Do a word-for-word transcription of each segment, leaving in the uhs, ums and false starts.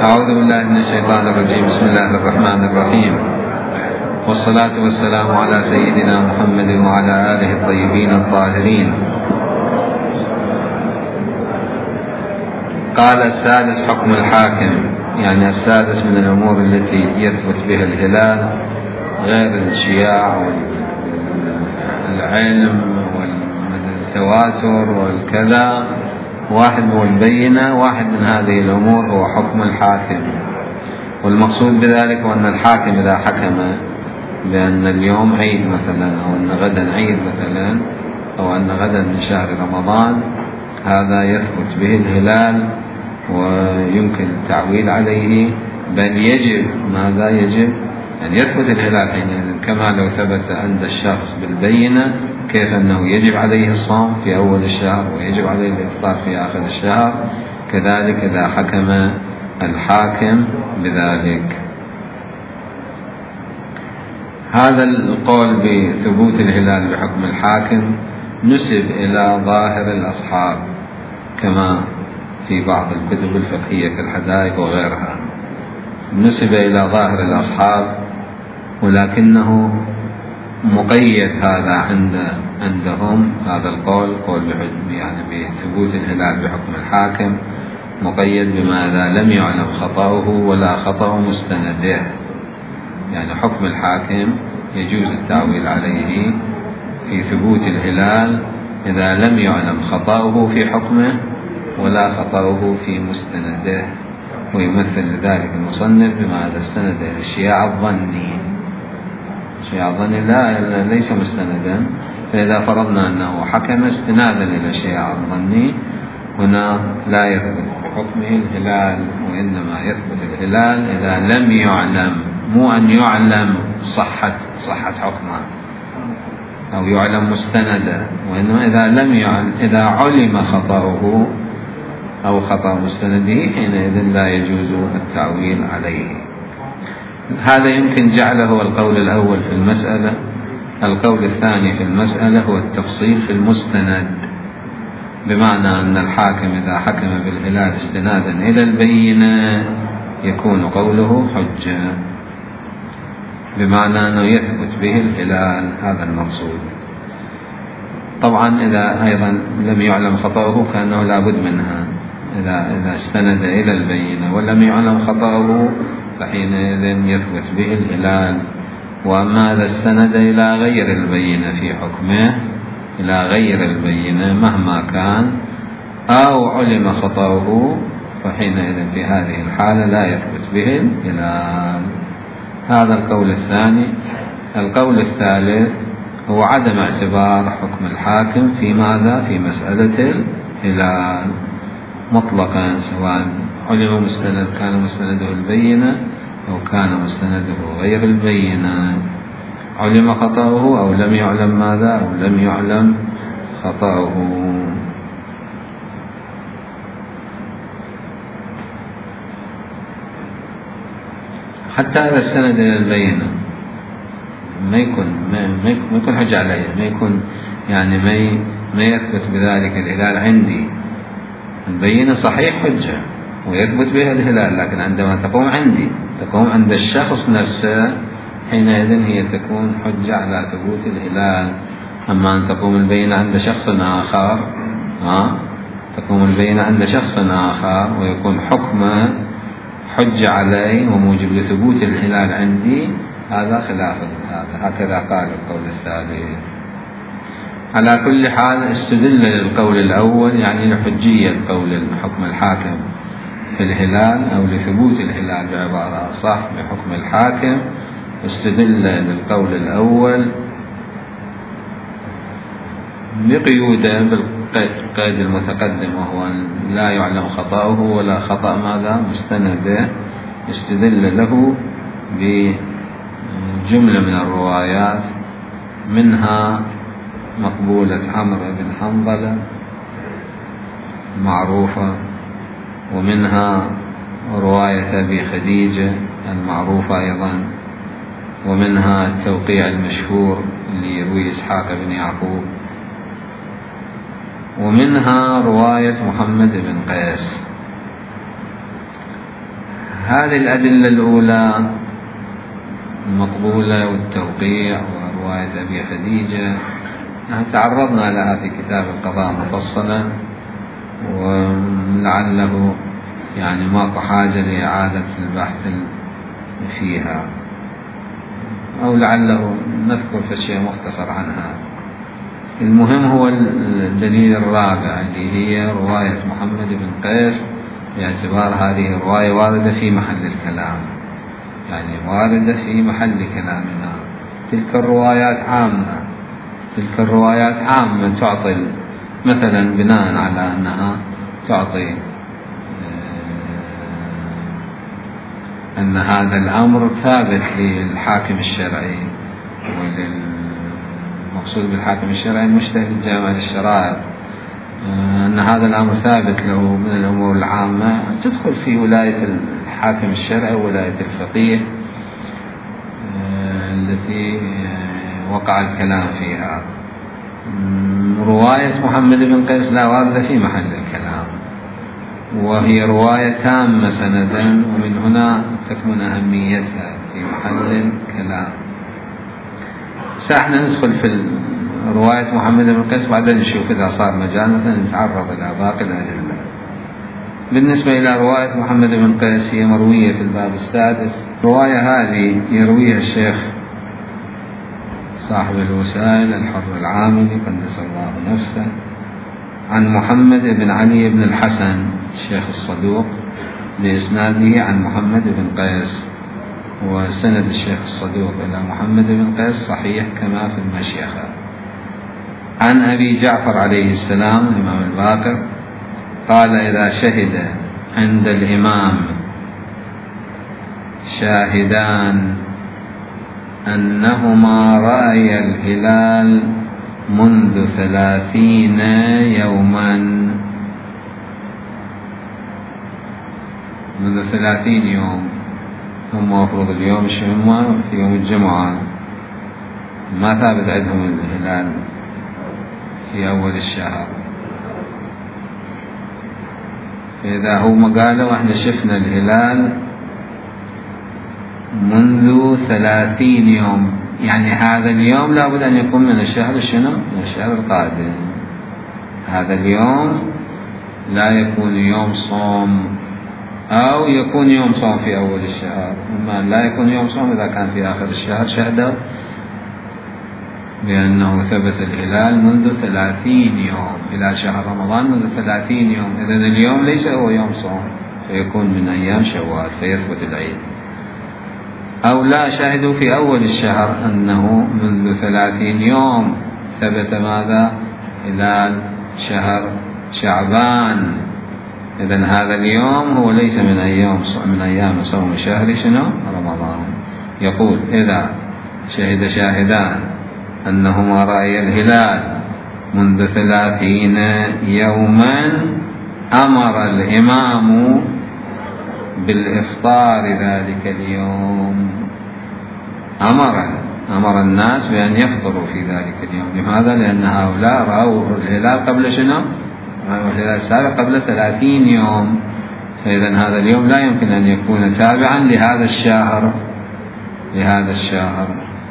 أعوذ بالله من الشيطان الرجيم. بسم الله الرحمن الرحيم، والصلاة والسلام على سيدنا محمد وعلى آله الطيبين الطاهرين. قال السادس حكم الحاكم، يعني السادس من الأمور التي يثبت بها الهلال غير الشياع والعلم والتواتر والكذا، واحد هو البينة. واحد من هذه الأمور هو حكم الحاكم، والمقصود بذلك هو أن الحاكم إذا حكم بأن اليوم عيد مثلا، أو أن غدا عيد مثلا، أو أن غدا من شهر رمضان، هذا يثبت به الهلال ويمكن التعويل عليه، بل يجب ماذا يجب أن يثبت الهلال حينئذ، كما لو ثبت عند الشخص بالبينة كيف أنه يجب عليه الصوم في أول الشهر ويجب عليه الإفطار في آخر الشهر، كذلك إذا حكم الحاكم بذلك. هذا القول بثبوت الهلال بحكم الحاكم نسب إلى ظاهر الأصحاب، كما في بعض الكتب الفقهية كالحدائق وغيرها، نسب إلى ظاهر الأصحاب، ولكنه مقيد هذا عند عندهم هذا القول قول يعني بثبوت الهلال بحكم الحاكم مقيد بما إذا لم يعلم خطأه ولا خطأ مستنده. يعني حكم الحاكم يجوز التعويل عليه في ثبوت الهلال إذا لم يعلم خطأه في حكمه ولا خطأه في مستنده، ويمثل ذلك المصنف بما إذا استند إلى الشياع الظني. الشياع الظني لا ليس مستندا، فإذا فرضنا أنه حكم استنادا إلى الشياع الظني، هنا لا يثبت بحكمه الهلال، وإنما يثبت الهلال إذا لم يعلم، مو أن يعلم صحة صحة حكمه أو يعلم مستندا، وإنما إذا لم يعلم، إذا علم خطأه أو خطأ مستنده، حينئذ لا يجوز التعويل عليه. هذا يمكن جعله القول الأول في المسألة. القول الثاني في المسألة هو التفصيل في المستند، بمعنى أن الحاكم إذا حكم بالهلال استنادا إلى البينة يكون قوله حجة، بمعنى أنه يثبت به الهلال، هذا المقصود. طبعا إذا أيضا لم يعلم خطأه كأنه لابد منها، إذا إذا استند إلى البينة ولم يعلم خطأه فحينئذ يثبت به الهلال. وأما إذا استند إلى غير البينة في حكمه، إلى غير البينة مهما كان، أو علم خطأه، فحينئذ في هذه الحالة لا يثبت به الهلال. هذا القول الثاني. القول الثالث هو عدم اعتبار حكم الحاكم في ماذا؟ في مسألة الهلال مطلقا، سواء علم مستند كان مستنده البينة أو كان مستنده غير البينة، علم خطأه أو لم يعلم ماذا؟ أو لم يعلم خطأه. حتى إذا استند إلى البينة ما يكون ما يكون حجة عليه، ما يكون يعني ما ما يثبت بذلك الهلال عندي. البينة صحيح حجة ويثبت بها الهلال، لكن عندما تقوم عندي تقوم عند الشخص نفسه، حينئذ هي تكون حجة على ثبوت الهلال. أما أن تقوم البينة عند شخص آخر، ها تقوم البينة عند شخص آخر ويكون حكمه حجة عليه وموجب لثبوت الهلال عندي، هذا خلاف هذا. هكذا قال القول الثالث. على كل حال استدل للقول الأول، يعني لحجية قول حكم الحاكم في الهلال أو لثبوت الهلال بعبارة صح بحكم الحاكم، استدل للقول الأول بقيوده بالقيد المتقدم، وهو لا يعلم خطأه ولا خطأ ماذا مستنده. استدل له بجملة من الروايات، منها مقبولة عمرو بن حنظلة معروفة، ومنها رواية أبي خديجة المعروفة أيضا، ومنها التوقيع المشهور اللي يروي إسحاق بن يعقوب، ومنها رواية محمد بن قيس. هذه الأدلة الأولى المقبولة والتوقيع ورواية أبي خديجة تعرضنا لها في كتاب القضاء مفصلا، ولعله يعني ماكو حاجة لإعادة البحث فيها، أو لعله نذكر في شيء مختصر عنها. المهم هو الدليل الرابع اللي هي رواية محمد بن قيس، باعتبار هذه الرواية واردة في محل الكلام، يعني واردة في محل كلامنا. تلك الروايات عامة، تلك الروايات عامة تعطي مثلا بناء على أنها تعطي أن هذا الأمر ثابت للحاكم الشرعي، والمقصود بالحاكم الشرعي المجتهد جامع الشرائع، أن هذا الأمر ثابت له من الأمور العامة تدخل في ولاية الحاكم الشرعي وولاية الفقيه التي وقع الكلام فيها. رواية محمد بن قيس لا واردة في محل الكلام، وهي رواية تامة سندا، ومن هنا تكمن أهميتها في محل الكلام. ساحنا ندخل في رواية محمد بن قيس بعدين نشوف إذا صار مجال مثلا نتعرض إلى باقي الأدلة. بالنسبة إلى رواية محمد بن قيس هي مروية في الباب السادس. الرواية هذه يرويها الشيخ صاحب الوسائل الحر العاملي قدس الله نفسه عن محمد بن علي بن الحسن الشيخ الصدوق بإسناده عن محمد بن قيس، وسند الشيخ الصدوق إلى محمد بن قيس صحيح كما في المشيخة. عن أبي جعفر عليه السلام الإمام الباقر قال: إذا شهد عند الإمام شاهدان أنهما رأي الهلال منذ ثلاثين يوما، منذ ثلاثين يوم، هم مفروض اليوم الشمع في يوم الجمعة، ما ثابت عندهم الهلال في أول الشهر، فإذا هم قالوا احنا شفنا الهلال منذ ثلاثين يوم، يعني هذا اليوم لابد أن يكون من الشهر شنو؟ من الشهر القادم. هذا اليوم لا يكون يوم صوم، أو يكون يوم صوم في أول الشهر، أما لا يكون يوم صوم إذا كان في آخر الشهر. شهدوا بأنه ثبت الهلال منذ ثلاثين يوم، إلى شهر رمضان منذ ثلاثين يوم، إذن اليوم ليس هو يوم صوم، فيكون من أيام شوال فيثبت العيد. أو لا، شاهدوا في أول الشهر أنه منذ ثلاثين يوم ثبت ماذا؟ هلال شهر شعبان، إذن هذا اليوم هو ليس من أيام من أيام صوم شهر شنو؟ رمضان. يقول: إذا شهد شاهدان أنهما رأي الهلال منذ ثلاثين يوما أمر الإمام بالإفطار ذلك اليوم، أمر أمر الناس بأن يفطروا في ذلك اليوم. لماذا؟ لأن هؤلاء رأوا الهلال قبل شنو؟ رأوا الهلال السابق قبل ثلاثين يوم، فإذا هذا اليوم لا يمكن أن يكون تابعا لهذا الشهر لهذا الشهر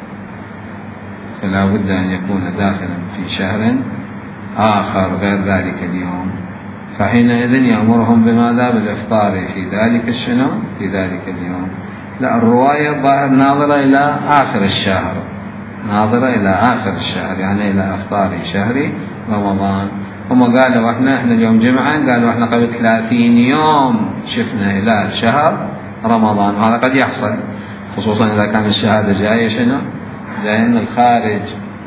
فلا بد أن يكون داخلا في شهر آخر غير ذلك اليوم، فحينئذ يأمرهم بماذا؟ بالإفطار في ذلك الشنو؟ في ذلك اليوم. لا، الرواية الظاهر ناظرة إلى آخر الشهر، ناظرة إلى آخر الشهر، يعني إلى إفطار شهر رمضان. هم قالوا احنا احنا اليوم جمعة، قالوا احنا قبل ثلاثين يوم شفنا هلال شهر رمضان. هذا قد يحصل، خصوصا إذا كان الشهادة جاية شنو؟ جاية من الخارج،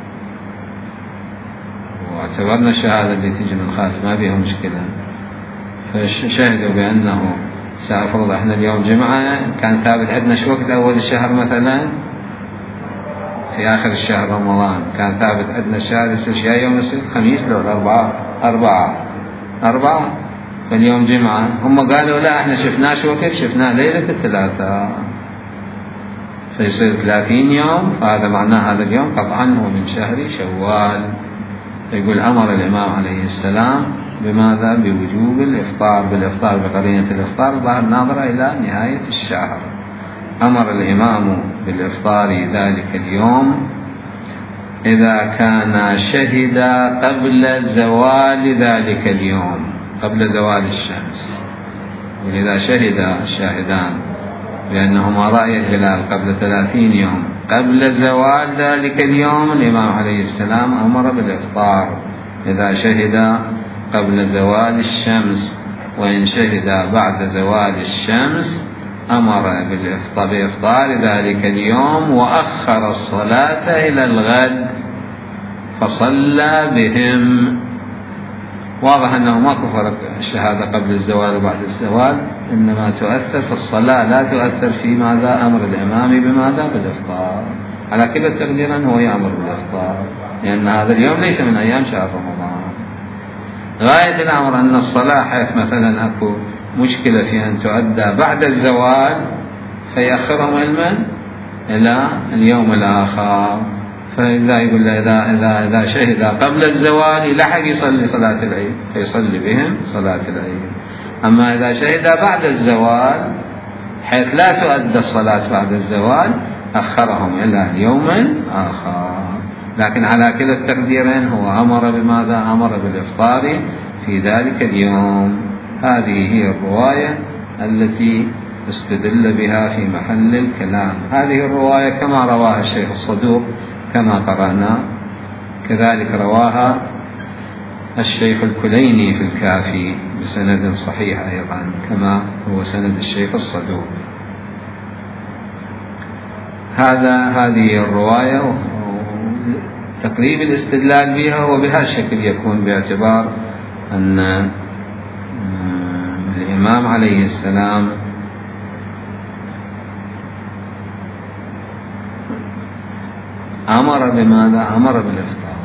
واعتبرنا الشهادة اللي تيجي من الخارج ما بيها مشكلة، فشهدوا بأنه سأفرض احنا اليوم جمعة، كان ثابت عندنا شو وقت أول الشهر مثلا في آخر الشهر رمضان، كان ثابت عندنا الشهر جاي يوم الخميس لو الأربعاء أربعة أربعة فاليوم جمعة. هم قالوا لا، احنا شفناه شو وقت؟ شفناه ليلة الثلاثاء، فيصير ثلاثين يوم، فهذا معناه هذا اليوم قطعا هو من شهر شوال. يقول: أمر الإمام عليه السلام بماذا؟ بوجوب الإفطار، بالإفطار بقرينة الإفطار ظهر ناظرة إلى نهاية الشهر. أمر الإمام بالإفطار ذلك اليوم إذا كان شهد قبل زوال ذلك اليوم، قبل زوال الشمس. وإذا شهد الشاهدان بأنهما رأي الهلال قبل ثلاثين يوم قبل زوال ذلك اليوم، الإمام عليه السلام أمر بالإفطار إذا شهد قبل زوال الشمس. وإن شهد بعد زوال الشمس أمر بإفطار ذلك اليوم وأخر الصلاة إلى الغد فصلى بهم. واضح أنه ما فرق الشهادة قبل الزوال وبعد الزوال، إنما تؤثر في الصلاة، لا تؤثر في ماذا؟ أمر الإمام بماذا؟ بالإفطار. على كل التقدير هو يأمر بالإفطار، لأن هذا اليوم ليس من أيام شهر رمضان. غاية الأمر أن الصلاة حيث مثلا أكو مشكلة في أن تؤدى بعد الزوال فيأخرهم علما إلى اليوم الآخر. فإذا يقول له إذا, إذا, إذا شهد قبل الزوال يلحق يصلي صلاة العيد فيصلي بهم صلاة العيد. أما إذا شهد بعد الزوال حيث لا تؤدى الصلاة بعد الزوال أخرهم إلى اليوم الآخر. لكن على كلا التقديرين هو أمر بماذا؟ أمر بالإفطار في ذلك اليوم. هذه هي الرواية التي استدل بها في محل الكلام. هذه الرواية كما رواها الشيخ الصدوق كما قرأنا، كذلك رواها الشيخ الكليني في الكافي بسند صحيح أيضا كما هو سند الشيخ الصدوق. هذا هذه الرواية تقريب الاستدلال بها، وبهذا الشكل يكون باعتبار أن الإمام عليه السلام أمر بماذا؟ أمر بالإفطار.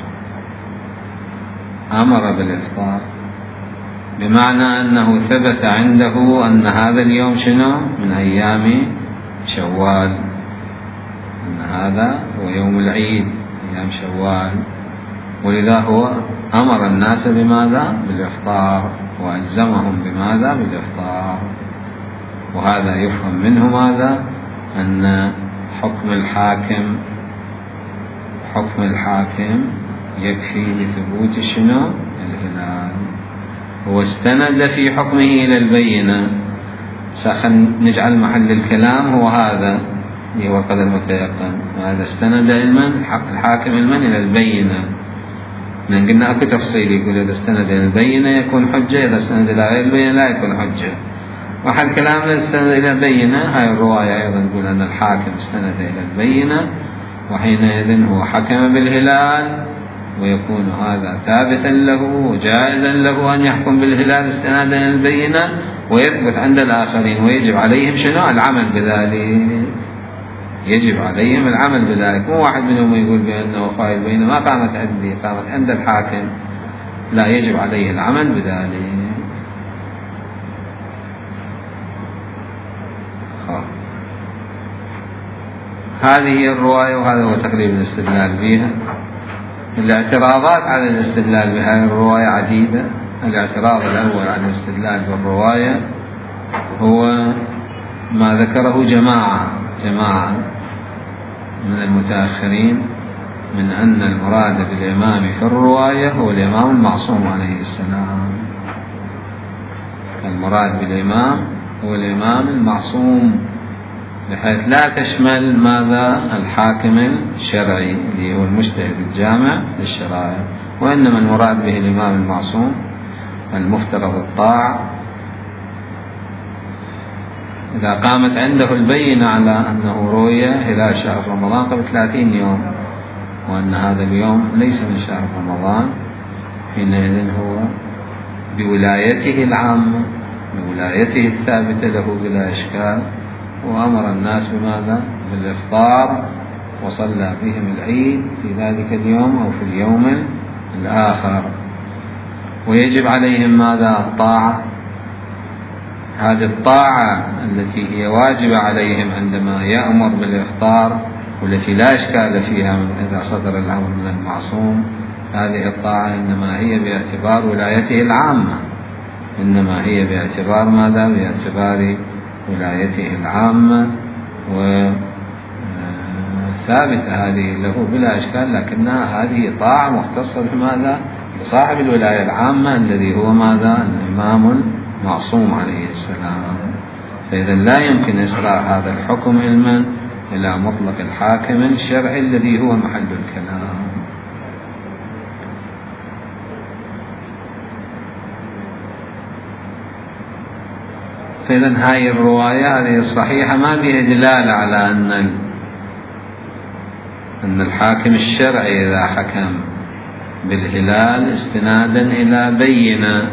أمر بالإفطار بمعنى أنه ثبت عنده أن هذا اليوم شنو؟ من أيام شوال، أن هذا هو يوم العيد أيام شوال، ولذا هو أمر الناس بماذا؟ بالإفطار، وألزمهم بماذا؟ بالإفطار. وهذا يفهم منه ماذا؟ أن حكم الحاكم حكم الحاكم يكفي لثبوت شنو؟ الهلال. هو استند في حكمه إلى البينة. نجعل محل الكلام هو هذا اللي هو قدر متيقن. هذا استند علما الحاكم علما إلى البينة. لأن قلنا أكو تفصيل يقول إذا استند إلى البينة يكون حجة، إذا استند إلى غير البينة لا يكون حجة. وحد كلامنا استند إلى البينة. هاي الرواية أيضا تقول أن الحاكم استند إلى البينة، وحينئذ هو حكم بالهلال، ويكون هذا ثابتا له وجائزا له أن يحكم بالهلال استنادا إلى البينة، ويثبت عند الآخرين، ويجب عليهم شنو؟ العمل بذلك. يجب عليهم العمل بذلك. مو واحد منهم يقول بأنه وفاء البينة ما قامت عندي، قامت عند الحاكم. لا، يجب عليه العمل بذلك. خلاص. هذه الرواية وهذا هو تقريب الاستدلال بها. الاعتراضات على الاستدلال بهذه الرواية عديدة. الاعتراض الأول على الاستدلال بالرواية هو ما ذكره جماعة جماعة من المتأخرين من أن المراد بالإمام في الرواية هو الإمام المعصوم عليه السلام. المراد بالإمام هو الإمام المعصوم، بحيث لا تشمل ماذا؟ الحاكم الشرعي اللي هو المجتهد الجامع للشرائع، وإنما المراد به الإمام المعصوم المفترض الطاعة إذا قامت عنده البينة على أنه رؤية هلال شهر رمضان قبل ثلاثين يوم، وأن هذا اليوم ليس من شهر رمضان، حينئذ هو بولايته العامة، بولايته الثابتة له بلا إشكال، وأمر الناس بماذا؟ بالإفطار، وصلى بهم العيد في ذلك اليوم أو في اليوم الآخر. ويجب عليهم ماذا؟ الطاعة. هذه الطاعة التي هي واجبة عليهم عندما يأمر بالإفطار، والتي لا إشكال فيها إذا صدر الأمر من المعصوم، هذه الطاعة إنما هي باعتبار ولايته العامة، إنما هي باعتبار ماذا؟ باعتبار ولايته العامة، وثابتة هذه له بلا إشكال، لكنها هذه طاعة مختصة بماذا؟ بصاحب الولاية العامة الذي هو ماذا؟ الإمام المعصوم عليه السلام. فإذا لا يمكن إسراء هذا الحكم علما إلى مطلق الحاكم الشرعي الذي هو محل الكلام. فإذا هذه الرواية هذه الصحيحة ما فيها دلالة على أن أن الحاكم الشرعي إذا حكم بالهلال استنادا إلى بينة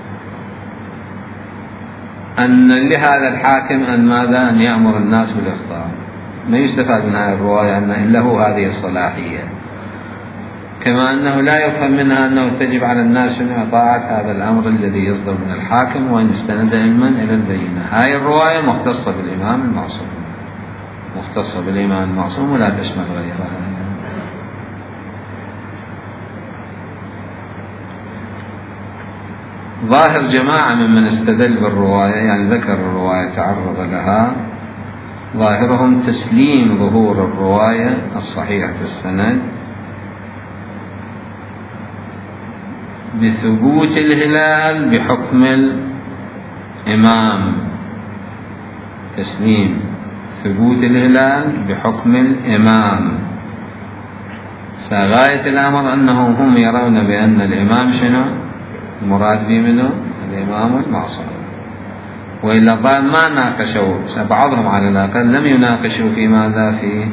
أن لهذا الحاكم أن ماذا؟ أن يأمر الناس بالإفطار. ما يستفاد من هذه الرواية أن له هذه الصلاحية، كما أنه لا يفهم منها أنه تجب على الناس من طاعة هذا الأمر الذي يصدر من الحاكم وأن يستند علما إلى البينة. هذه الرواية مختصة بالإمام المعصوم، مختصة بالإمام المعصوم ولا تشمل غيرها. ظاهر جماعة ممن استدل بالرواية، يعني ذكر الرواية تعرض لها، ظاهرهم تسليم ظهور الرواية الصحيحة السند بثبوت الهلال بحكم الإمام، تسليم ثبوت الهلال بحكم الإمام. غاية الأمر أنهم هم يرون بأن الإمام شنو؟ المراد به منه الإمام المعصوم. وإلا قال ما ناقشوا، بعضهم على الأقل لم يناقشوا في ماذا؟ في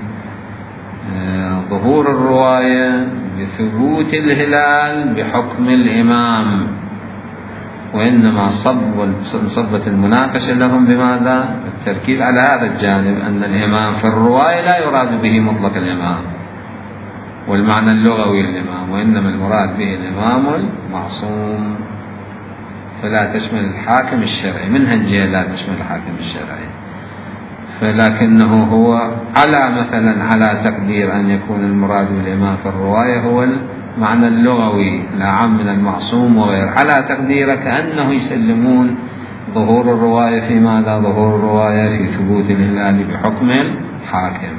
ظهور الرواية بثبوت الهلال بحكم الإمام، وإنما صب صبت المناقشة لهم بماذا؟ التركيز على هذا الجانب، أن الإمام في الرواية لا يراد به مطلق الإمام والمعنى اللغوي الإمام، وإنما المراد به الإمام المعصوم، فلا تشمل الحاكم الشرعي، من هالجهة لا تشمل الحاكم الشرعي. فلكنه هو على مثلا على تقدير أن يكون المراد بالإمام في الرواية هو المعنى اللغوي الأعم من المعصوم وغير، على تقدير كأنه يسلمون ظهور الرواية في ماذا؟ ظهور الرواية في ثبوت الهلال بحكم الحاكم.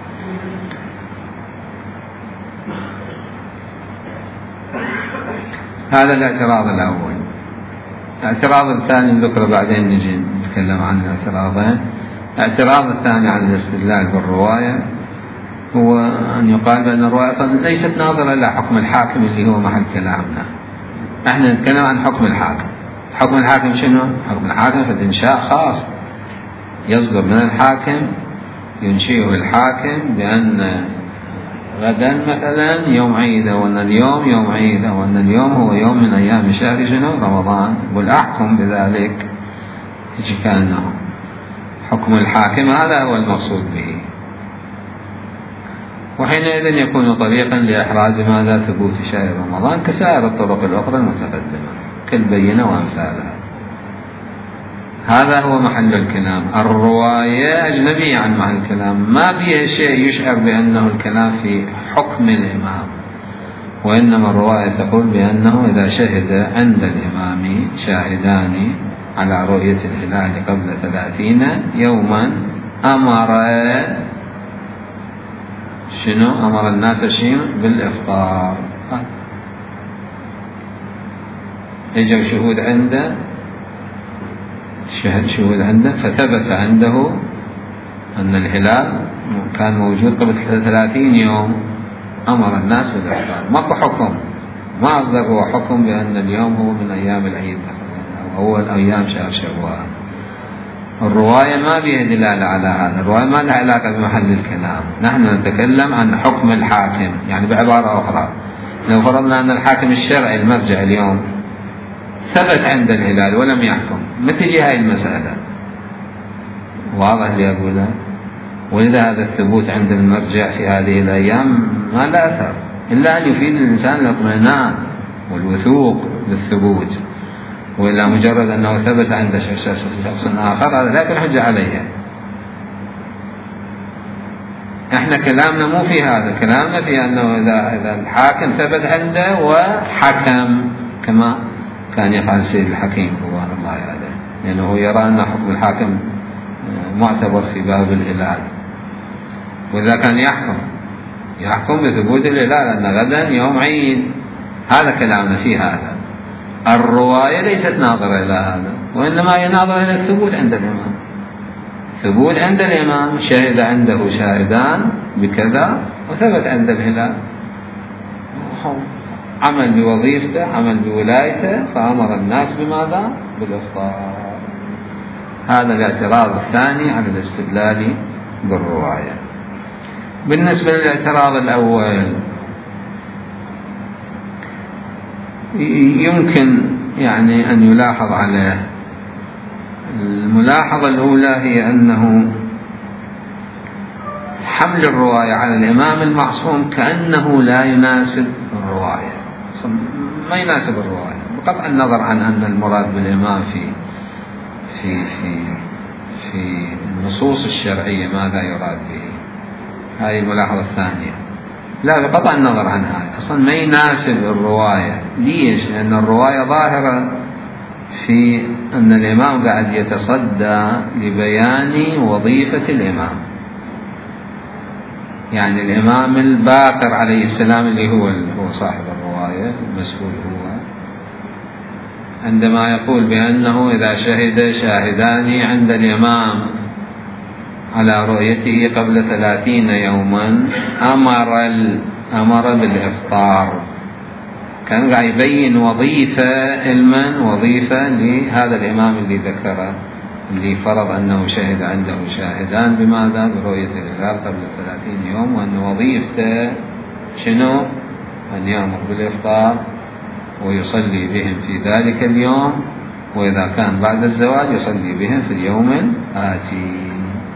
هذا الاعتراض الأول. الاعتراض الثاني ذكر بعدين نجي نتكلم عن الاعتراضين. الاعتراض الثاني عن الاستدلال بالرواية هو أن يقال بأن الرواية ليست ناظرة إلى حكم الحاكم اللي هو محل كلامنا. احنا نتكلم عن حكم الحاكم. حكم الحاكم شنو؟ حكم الحاكم في إنشاء خاص يصدر من الحاكم، ينشئه الحاكم بأن غدا مثلا يوم عيد، أو أن اليوم يوم عيد، أو أن اليوم هو يوم من أيام شهر شنو؟ رمضان، والأحكم بذلك كأنه حكم الحاكم، هذا هو المقصود به. وحينئذ يكون طريقا لإحراز ماذا؟ ثبوت شهر رمضان كسائر الطرق الأخرى المتقدمة كالبينة وأمثالها. هذا هو محل الكلام. الرواية أجنبية عن محل الكلام، ما فيها شيء يشعر بأنه الكلام في حكم الإمام، وإنما الرواية تقول بأنه إذا شهد عند الإمام شاهدان على رؤية الهلال قبل ثلاثين يوما أمر شنو؟ أمر الناس شيء بالإفطار. يجب شهود عنده، شهد شهود عنده فثبت عنده أن الهلال كان موجود قبل ثلاثين يوم، أمر الناس بالإفطار. ماكو حكم، ما أصدقوا حكم بأن اليوم هو من أيام العيد أو أول أيام شهر شوال. الرواية ما بها دلالة على هذا، الرواية ما لها علاقة بمحل الكلام. نحن نتكلم عن حكم الحاكم، يعني بعبارة أخرى لو فرضنا أن الحاكم الشرعي المرجع اليوم ثبت عند الهلال ولم يحكم، ما تجي هاي المسألة؟ واضح لي أقولها؟ ولذا هذا الثبوت عند المرجع في هذه الأيام ما لا أثر إلا أن يفيد الإنسان الاطمئنان والوثوق بالثبوت، وإلا مجرد أنه ثبت عند شخص آخر هذا لا يكون حجة عليه. احنا كلامنا مو في هذا، كلامنا في أنه إذا, إذا الحاكم ثبت عنده وحكم كما كان يفعل السيد الحكيم رضوان الله عليه، لأنه هو يرى أن حكم الحاكم معتبر في باب الهلال، وإذا كان يحكم يحكم بثبوت الهلال أن غدا يوم عيد. هذا كلامنا في هذا. الرواية ليست ناظرة إلى هذا، وإنما هي ناظرة إلى الثبوت عند الإمام. ثبوت عند الإمام، شهد عنده شاهدان بكذا وثبت عند الهلال، عمل بوظيفته، عمل بولايته، فأمر الناس بماذا؟ بالإفطار. هذا الاعتراض الثاني على الاستدلال بالرواية. بالنسبة للاعتراض الأول، يمكن يعني أن يلاحظ عليه. الملاحظة الأولى هي أنه حمل الرواية على الإمام المعصوم كأنه لا يناسب الرواية، ما يناسب الرواية، بقطع النظر عن أن المراد بالإمام في في في في النصوص الشرعية ماذا يراد به. هذه الملاحظة الثانية. لا، بقطع النظر عن هذا أصلا ما يناسب الرواية. ليش؟ لأن الرواية ظاهرة في أن الإمام قاعد يتصدى لبيان وظيفة الإمام، يعني الإمام الباقر عليه السلام اللي هو هو صاحب الرواية المسؤول، هو عندما يقول بأنه إذا شهد شاهدان عند الإمام على رؤيته قبل ثلاثين يوما أمر أمر بالإفطار، كان قاعد يبين وظيفة علما، وظيفة لهذا الإمام اللي ذكره، اللي فرض أنه شهد عنده شاهدان بماذا؟ برؤية الهلال قبل ثلاثين يوم، وأن وظيفته شنو؟ أن يأمر بالإفطار ويصلي بهم في ذلك اليوم، وإذا كان بعد الزواج يصلي بهم في اليوم الآتي.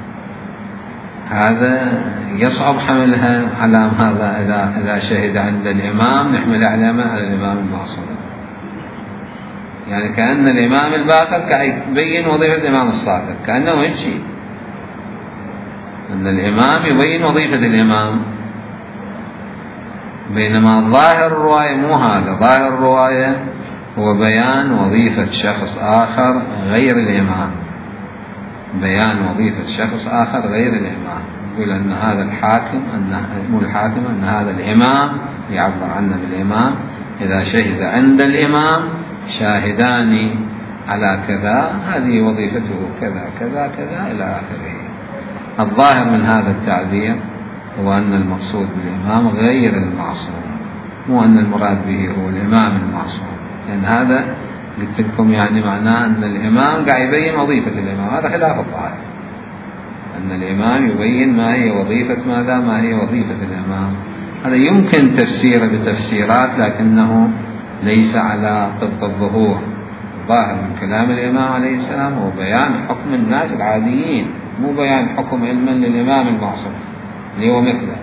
هذا يصعب حملها على هذا. إذا إذا شهد عند الإمام نحمل علامة على الإمام المعصوم، يعني كأن الإمام الباقر قاعد يبين وظيفة الإمام الصادق، كأنه هيك شيء، أن الإمام يبين وظيفة الإمام، بينما ظاهر الرواية مو هذا. ظاهر الرواية هو بيان وظيفة شخص آخر غير الإمام، بيان وظيفة شخص آخر غير الإمام. يقول أن هذا الحاكم، أن مو الحاكم، أن هذا الإمام يعبر عنه بالإمام، إذا شهد عند الإمام شاهدان على كذا هذه وظيفته كذا كذا كذا إلى آخره. الظاهر من هذا التعبير هو أن المقصود بالإمام غير المعصوم، مو أن المراد به هو الإمام المعصوم، لأن هذا قلت لكم يعني معناه أن الإمام قاعد يبين وظيفة الإمام، هذا خلاف الظاهر، أن الإمام يبين ما هي وظيفة ماذا؟ ما هي وظيفة الإمام. هذا يمكن تفسيره بتفسيرات لكنه ليس على طبق الظهور. الظاهر من كلام الإمام عليه السلام هو بيان حكم الناس العاديين، مو بيان حكم علما للإمام المعصوم اللي هو مثله.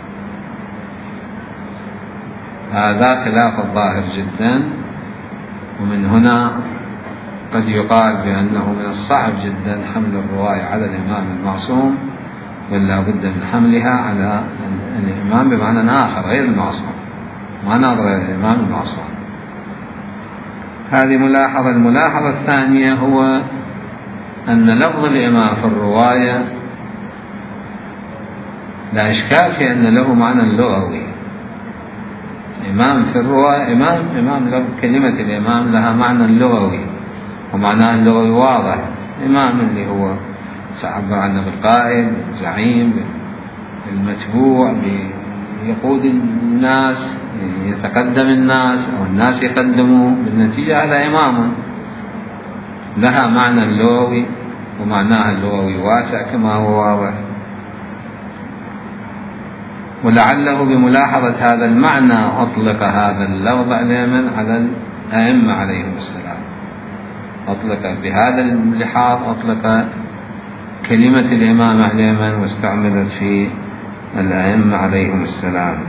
هذا خلاف الظاهر جدا، ومن هنا قد يقال بأنه من الصعب جدا حمل الرواية على الإمام المعصوم، بل لا بد من حملها على الإمام بمعنى آخر غير المعصوم، ما نظر إلى الإمام المعصوم. هذه ملاحظة. الملاحظة الثانية هو أن لفظ الإمام في الرواية لا إشكال في أن له معنى لغوي. إمام في الرواية إمام إمام كلمة الإمام لها معنى لغوي، ومعناه اللغوي واضح. إمام اللي هو سعبر عنه بالقائد، زعيم، المتبوع، يقود الناس، يتقدم الناس أو الناس يقدموا، بالنتيجة هذا إمام لها معنى لغوي، ومعناها اللغوي واسع كما هو واضح. ولعله بملاحظة هذا المعنى أطلق هذا اللفظ عليهم على الأئمة عليهم السلام، أطلق بهذا اللحاظ، أطلق كلمة الإمام عليهم واستعملت في الأئمة عليهم السلام.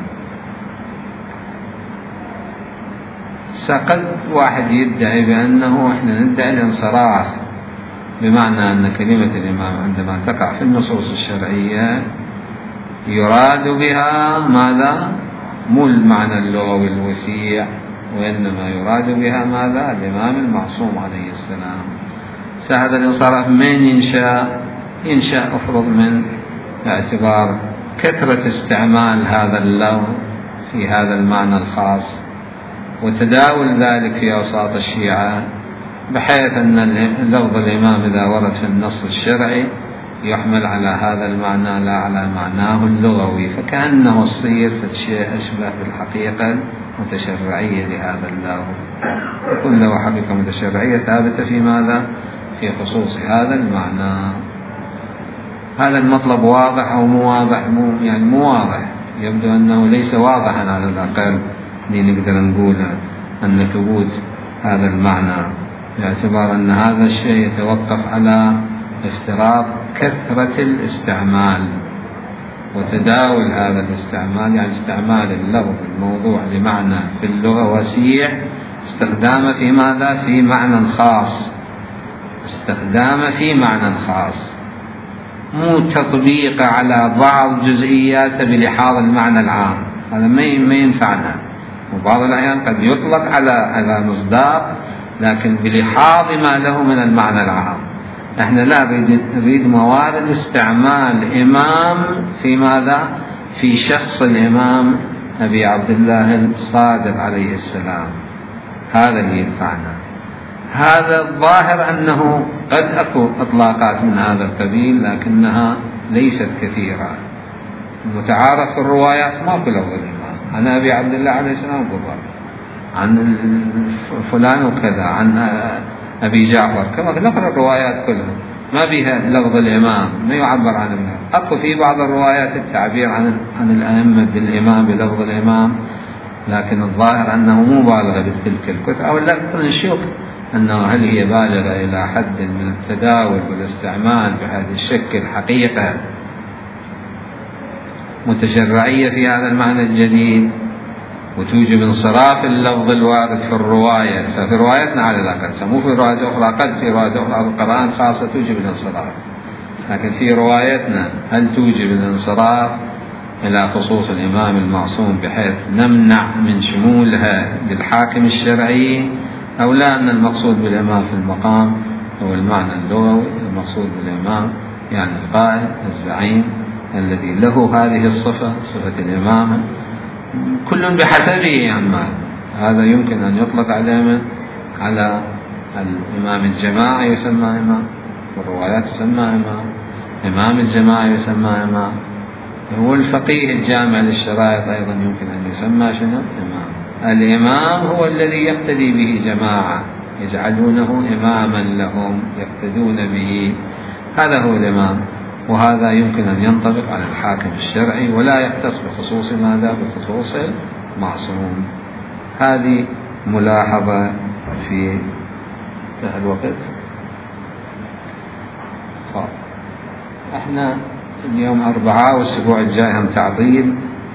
سقد واحد يدعي بأنه إحنا ندعي الانصراف، بمعنى أن كلمة الإمام عندما تقع في النصوص الشرعية يراد بها ماذا؟ مو المعنى اللغوي الوسيع، وإنما يراد بها ماذا؟ الإمام المعصوم عليه السلام. سهل الانصراف من ينشأ؟ ينشأ أفرض من اعتبار كثرة استعمال هذا اللفظ في هذا المعنى الخاص، وتداول ذلك في أوساط الشيعة، بحيث أن لفظ الإمام إذا ورد في النص الشرعي يحمل على هذا المعنى لا على معناه اللغوي، فكأنه الصير شيء أشبه بالحقيقة المتشرعية لهذا اللفظ، يكون له حقيقة متشرعية ثابتة في ماذا؟ في خصوص هذا المعنى. هذا المطلب واضح أو مو واضح؟ مو يعني مو واضح، يبدو أنه ليس واضحا على الأقل لنقدر نقول أن ثبوت هذا المعنى، باعتبار أن هذا الشيء يتوقف على افتراض كثرة الاستعمال وتداول هذا الاستعمال، يعني استعمال اللفظ الموضوع لمعنى في اللغة وسيع، استخدامه في ماذا؟ في معنى خاص، استخدامه في معنى خاص، مو تطبيق على بعض جزئياته بلحاظ المعنى العام، هذا ما ينفعنا. وبعض الأحيان قد يطلق على على مصداق لكن بلحاظ ما له من المعنى العام. احنا لا نريد موارد استعمال إمام في ماذا؟ في شخص الإمام أبي عبد الله الصادق عليه السلام، هذا اللي ينفعنا. هذا الظاهر أنه قد أكو إطلاقات من هذا القبيل لكنها ليست كثيرة. المتعارف في الروايات ما كل لفظ الإمام، عن أبي عبد الله عليه السلام بالضبط، عن فلان وكذا، عن أبي جعفر، كما نقرأ الروايات كلها ما بها لفظ الإمام، ما يعبر عن الإمام. أكو في بعض الروايات التعبير عن عن الأئمة بالإمام بلفظ الإمام، لكن الظاهر أنه مو بالغ بتلك الكتب، أو لا نشوف أنه هل هي بالغة إلى حد من التداول والاستعمال بهذا الشكل حقيقة متشرعية في هذا المعنى الجديد، وتوجب انصراف اللفظ الوارد في الرواية. في روايتنا على الأقل، مو في روايات أخرى، قد في روايات أخرى القرآن خاصة توجب الانصراف، لكن في روايتنا هل توجب الانصراف إلى خصوص الإمام المعصوم بحيث نمنع من شمولها للحاكم الشرعي، أو لا أن المقصود بالإمام في المقام هو المعنى اللغوي، المقصود بالإمام يعني القائد الزعيم الذي له هذه الصفة، صفة الإمامة، كل بحسبه يعمل. هذا يمكن أن يطلق عليه على الإمام الجماعة يسمى إمام، والروايات تسمى إمام، إمام الجماعة يسمى إمام، هو الفقيه الجامع للشرائط أيضا يمكن أن يسمى شنو؟ إمام. الإمام هو الذي يقتدي به جماعة، يجعلونه إماما لهم يقتدون به، هذا هو الإمام. وهذا يمكن أن ينطبق على الحاكم الشرعي ولا يختص بخصوص ماذا؟ بخصوص المعصوم. هذه ملاحظة في الوقت. احنا اليوم أربعاء والأسبوع الجاي هم تعطيل،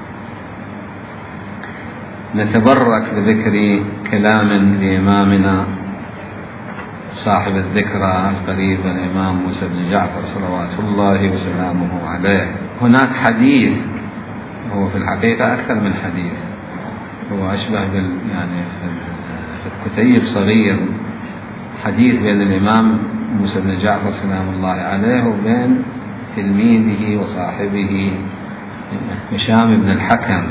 نتبرك بذكر كلام لإمامنا صاحب الذكرى القريب الإمام موسى بن جعفر صلوات الله وسلامه عليه. هناك حديث، هو في الحقيقة أكثر من حديث، هو أشبه بال يعني في الكتيب صغير، حديث بين الإمام موسى بن جعفر سلام الله عليه وبين تلميذه وصاحبه هشام بن الحكم.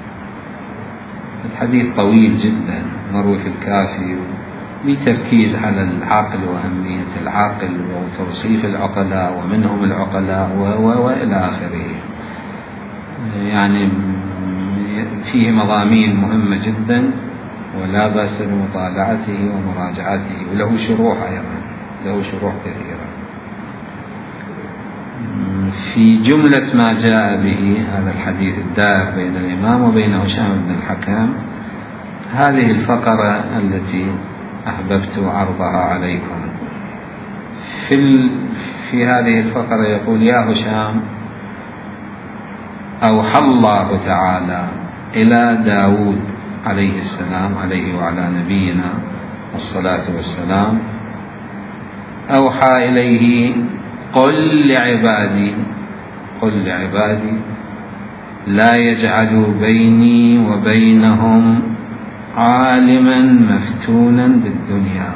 الحديث طويل جدا مروي في الكافي بتركيز على العقل وأهمية العقل وتوصيف العقلاء ومنهم العقلاء وإلى آخره، يعني فيه مضامين مهمة جدا ولا بأس بمطالعته ومراجعته، وله شروح أيضا، له شروح كثيرة. في جملة ما جاء به هذا الحديث الدائر بين الإمام وبين هشام بن الحكم هذه الفقرة التي أحببت عرضها عليكم. في, ال... في هذه الفقرة يقول: يا هشام، أوحى الله تعالى إلى داود عليه السلام عليه وعلى نبينا الصلاة والسلام، أوحى إليه: قل لعبادي قل لعبادي لا يجعل بيني وبينهم عالما مفتونا بالدنيا،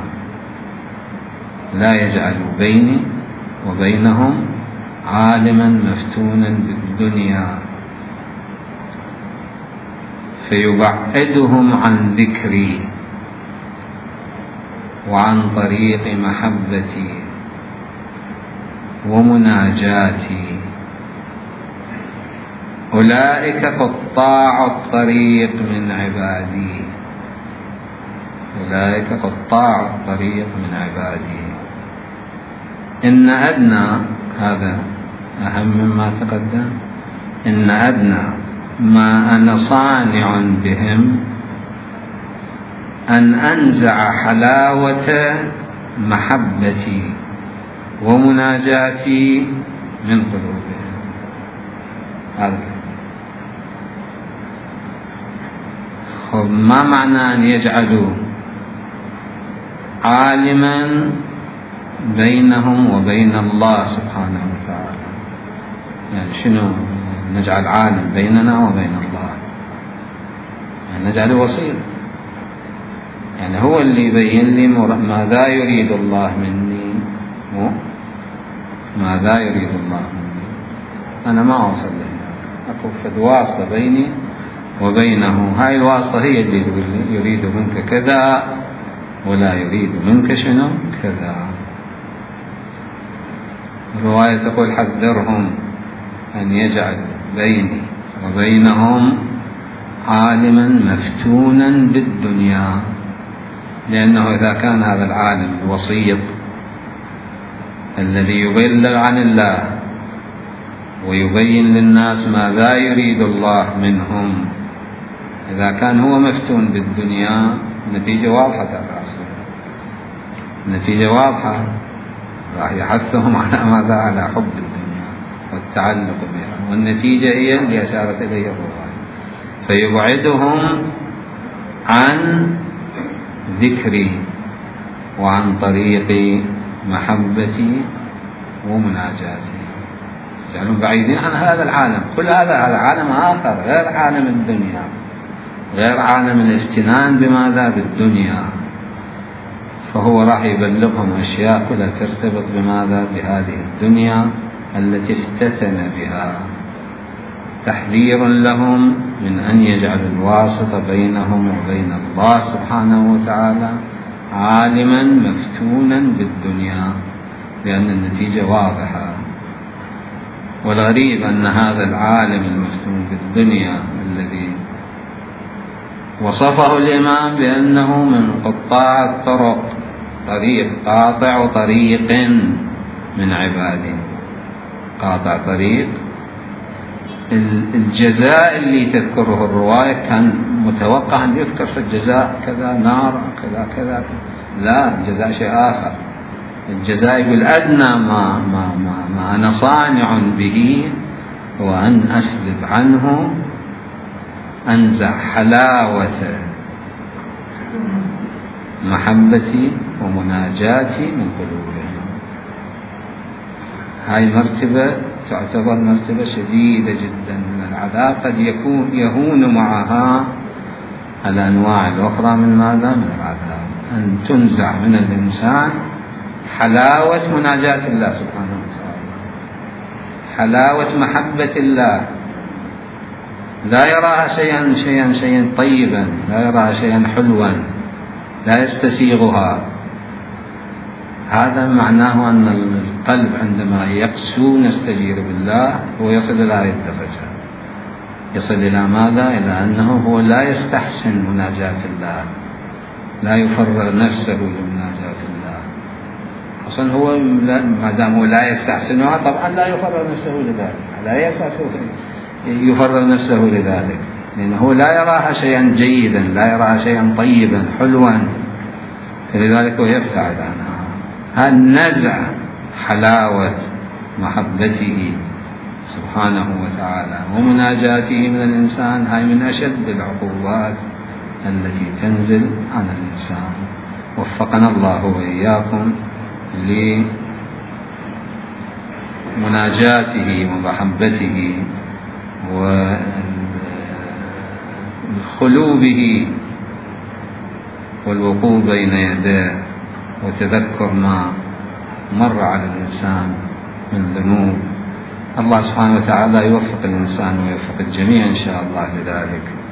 لا يجعل بيني وبينهم عالما مفتونا بالدنيا فيبعدهم عن ذكري وعن طريق محبتي ومناجاتي. أولئك قطاع الطريق من عبادي، أولئك قطاع الطريق من عبادي. إن أدنى، هذا أهم مما تقدم، إن أدنى ما أنا صانع بهم أن أنزع حلاوة محبتي ومناجاتي من قلوبهم. هذا ما معنى أن يجعلوا عالما بينهم وبين الله سبحانه وتعالى؟ يعني شنو نجعل عالم بيننا وبين الله؟ يعني نجعله وسيط، يعني هو اللي يبين لي ماذا يريد الله مني، ماذا يريد الله مني. أنا ما أوصل له، أكو فد واسطة بيني وبينه، هاي الواسطة هي اللي يقول لي يريد منك كذا ولا يريد منك شنو كذا. الرواية تقول حذرهم أن يجعل بيني وبينهم عالما مفتونا بالدنيا، لأنه إذا كان هذا العالم الوسيط الذي يبلغ عن الله ويبين للناس ماذا يريد الله منهم، إذا كان هو مفتون بالدنيا النتيجة واضحة الرأس، النتيجة واضحة، راح يحثهم على ماذا؟ على حب الدنيا والتعلق بها، والنتيجة هي اللي أشارت إليها الرواية، فيبعدهم عن ذكري وعن طريق محبتي ومناجاتي، يجعلون بعيدين عن هذا العالم. كل هذا هذا عالم آخر غير عالم الدنيا، غير عالم الافتنان بماذا؟ بالدنيا. فهو راح يبلغهم أشياء كلها ترتبط بماذا؟ بهذه الدنيا التي افتتن بها، تحذير لهم من أن يجعلوا الواسطة بينهم وبين الله سبحانه وتعالى عالما مفتونا بالدنيا، لأن النتيجة واضحة. والغريب أن هذا العالم المفتون بالدنيا الذي وصفه الإمام بأنه من قطاع الطرق، طريق قاطع طريق من عباده، قاطع طريق. الجزاء اللي تذكره الرواية كان متوقع أن يذكر في الجزاء كذا نار كذا كذا، لا، الجزاء شيء آخر. الجزاء يقول أدنى ما, ما, ما, ما أنا صانع به هو أن أسلب عنه، أنزع حلاوة محبتي ومناجاتي من قلوبهم. هاي مرتبة تعتبر مرتبة شديدة جدا من العذاب، قد يكون يهون معها الأنواع الأخرى من ماذا؟ من العذاب. أن تنزع من الإنسان حلاوة مناجاة الله سبحانه وتعالى، حلاوة محبة الله، لا يراها شيئا شيئا شيئا طيبا، لا يراها شيئا حلوا، لا يستسيغها. هذا معناه أن القلب عندما يقسو يستجير بالله هو يصل إلى هذه الدرجة، يصل إلى ماذا؟ إلى أنه هو لا يستحسن مناجاة الله، لا يفرغ نفسه لمناجاة الله. أصلا هو ما دام هو لا يستحسنها طبعا لا يفرغ نفسه لذلك، لا يفرغ نفسه لذلك، لأنه لا يراها شيئا جيدا، لا يراها شيئا طيبا حلوا، فلذلك هو يبتعد عنها. هل نزع حلاوة محبته سبحانه وتعالى ومناجاته من الإنسان، هاي من أشد العقوبات التي تنزل على الإنسان. وفقنا الله وإياكم لمناجاته ومحبته و الخلو به والوقوف بين يديه وتذكر ما مر على الإنسان من ذنوب. الله سبحانه وتعالى يوفق الإنسان ويوفق الجميع إن شاء الله لذلك.